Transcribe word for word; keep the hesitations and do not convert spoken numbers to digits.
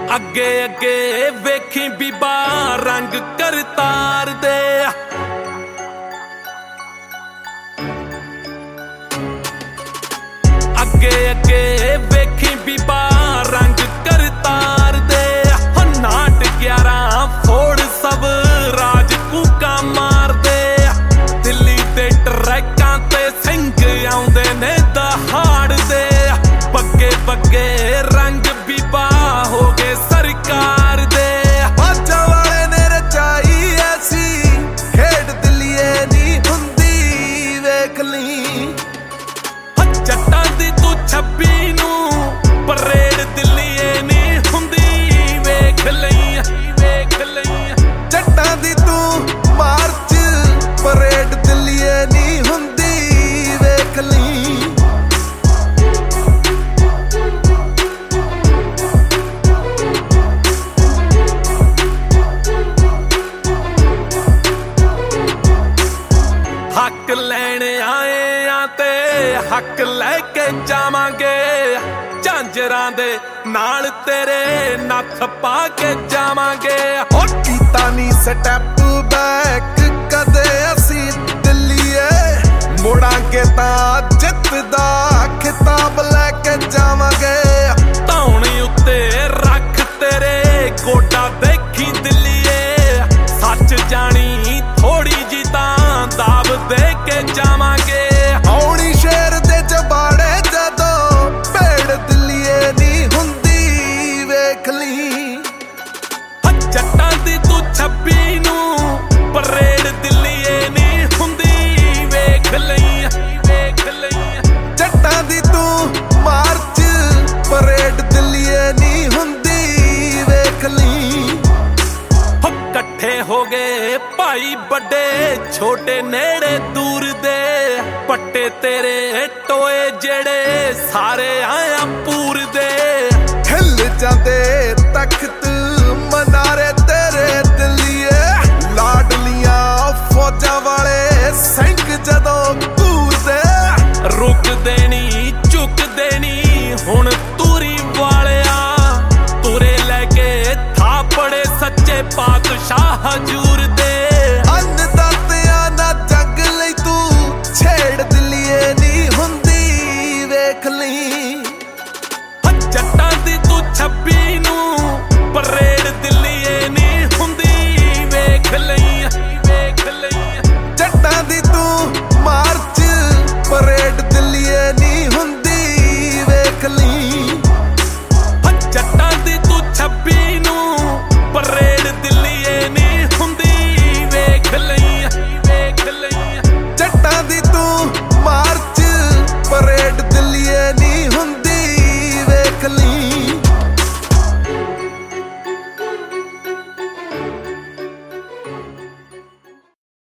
ਅੱਗੇ ਅੱਗੇ ਵੇਖੀ ਬੀਬਾ ਰੰਗ ਕਰਤਾਰ ਦੇ ਅੱਗੇ ਅੱਗੇ ਵੇਖੀ ਬੀਬਾ ਰੰਗ ਕਰਤਾਰ ਦੇ ਨਾਟ ਗਿਆਰਾਂ ਫੋੜ ਸਭ ਰਾਜ ਕੂਕਾਂ ਮਾਰਦੇ ਦਿੱਲੀ ਦੇ ਟਰੈਕਾਂ ਤੇ ਸਿੰਘ ਆਉਂਦੇ ਨੇ ਦਹਾੜਦੇ ਬੱਗੇ ਬੱਗੇ ਰੰਗ ਬੀਬਾ ਹੋ ਗਏ ਸਰਕਾਰ ਦੇ ਬਾਜਾਂ ਵਾਲੇ ਨੇ ਰਚਾਈ ਐਸੀ ਖੇਡ ਦਿੱਲੀਏ ਨੀ ਹੁੰਦੀ ਵੇਖ ਲਈ ਜੱਟਾਂ ਦੀ ਤੂੰ ਛੱਬੀ ਨੂੰ ਪਰੇਡ ਦਿੱਲੀਏ ਨੀ ਹੁੰਦੀ ਵੇਖ ਲਈ ਵੇਖ ਲਈ ਜੱਟਾਂ ਦੀ ਤੂੰ ਮਾਰਚ ਪਰੇਡ ਦਿੱਲੀਏ ਨੀ ਹੁੰਦੀ ਵੇਖ ਲਈ ਹੱਕ ਲੈਣ ਆਏ ਆ ਤੇ ਹੱਕ ਲੈ ਕੇ ਜਾਵਾਂਗੇ ਝਾਂਜਰਾਂ ਦੇ ਨਾਲ ਤੇਰੇ ਨੱਥ ਪਾ ਕੇ ਜਾਵਾਂਗੇ ਹੋ ਕੀਤਾ ਨੀ ਸਟੈਪ ਬੈਕ ਕਦੇ ਅਸੀਂ ਦਿੱਲੀਏ ਮੁੜਾਂਗੇ ਤਾਂ ਜਿੱਤ ਦਾ ਖਿਤਾਬ ਲੈ ਕੇ ਜਾਵਾਂਗੇ ਧੌਣੀ ਉੱਤੇ ਰੱਖ ਤੇਰੇ ਗੋਡਾ ਦੇਖੀ ਦਿੱਲੀਏ ਸੱਚ ਜਾਣੀ ਥੋੜੀ ਜੀ ਤਾਂ ਦਾਬ ਦੇ ਕੇ ਜਾਵਾਂਗੇ ਆਉਣੀ ਸ਼ੇਰ ਦੇ ਜਬਾੜੇ ਜਦੋਂ ਭੇੜ ਦਿੱਲੀਏ ਨੀ ਹੁੰਦੀ ਵੇਖ ਲਈ ਜੱਟਾਂ ਦੀ ਤੂੰ ਛੱਬੀ ਨੂੰ ਪਰੇਡ ਦਿੱਲੀਏ ਨੀ ਹੁੰਦੀ ਵੇਖ ਲਈ ਵੇਖ ਲਈ ਜੱਟਾਂ ਦੀ ਤੂੰ ਮਾਰਚ ਪਰੇਡ ਦਿੱਲੀਏ ਨੀ ਹੁੰਦੀ ਵੇਖ ਲਈ ਇਕੱਠੇ ਹੋ ਗਏ ਭਾਈ ਵੱਡੇ ਛੋਟੇ ਨੇੜੇ ਦੂਰ ਦੇ ਪੱਟੇ ਤੇਰੇ ਟੋਏ ਜਿਹੜੇ ਸਾਰੇ ਆਇਆ ਪੂਰ ਦੇ ਹਿੱਲ ਜਾਂਦੇ ਤਖਤ ਮਨਾਰੇ ਤੇਰੇ ਦਿੱਲੀਏ ਲਾਡਲੀਆਂ ਫੌਜਾਂ ਵਾਲੇ ਸਿੰਘ ਜਦੋਂ ਘੂਰਦੇ ਰੁਕ ਦੇਣੀ ਝੁਕ ਦੇਣੀ ਹੁਣ ਤੂਰੀ ਵਾਲਿਆ ਤੁਰੇ ਲੈ ਕੇ ਥਾਪੜੇ ਸੱਚੇ ਪਾਤਸ਼ਾਹ ਹਜੂਰ